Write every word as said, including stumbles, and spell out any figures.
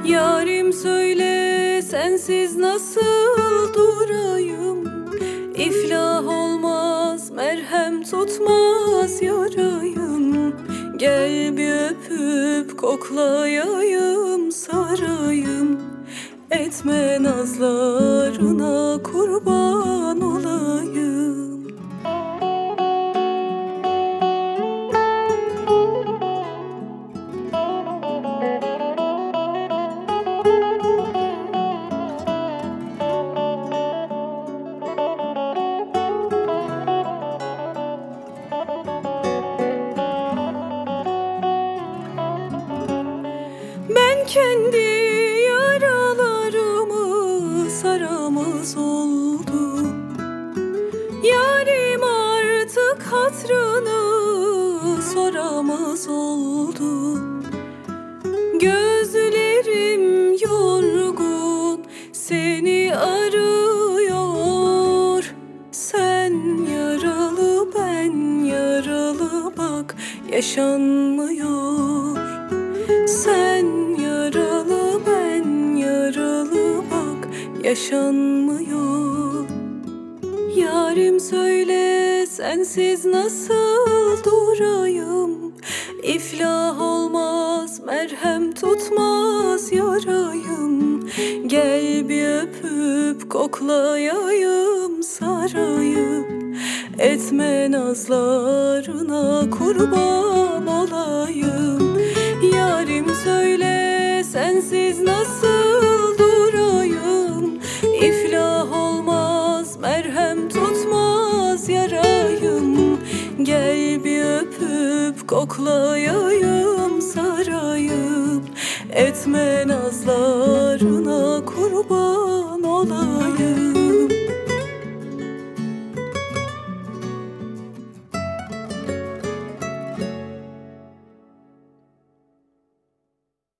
Yarim söyle, sensiz nasıl durayım? İflah olmaz, merhem tutmaz yarayım. Gel bir öpüp koklayayım, sarayım. Etme nazlarına kurban olayım. Ben kendi yaralarımı saramaz oldum. Yarim artık hatrını soramaz oldu. Gözlerim yorgun, seni arıyor. Sen yaralı, ben yaralı, bak yaşanmıyor. Sen yaralı, ben yaralı, bak yaşanmıyor. Yarim söyle, sensiz nasıl durayım? İflah olmaz, merhem tutmaz yarayım. Gel bir öpüp koklayayım, sarayım. Etme nazlarına kurban olayım. Yarim söyle, sensiz nasıl durayım? İflah olmaz, merhem tutmaz yarayım. Gel bir öpüp koklayayım, sarayım. Etme nazlarına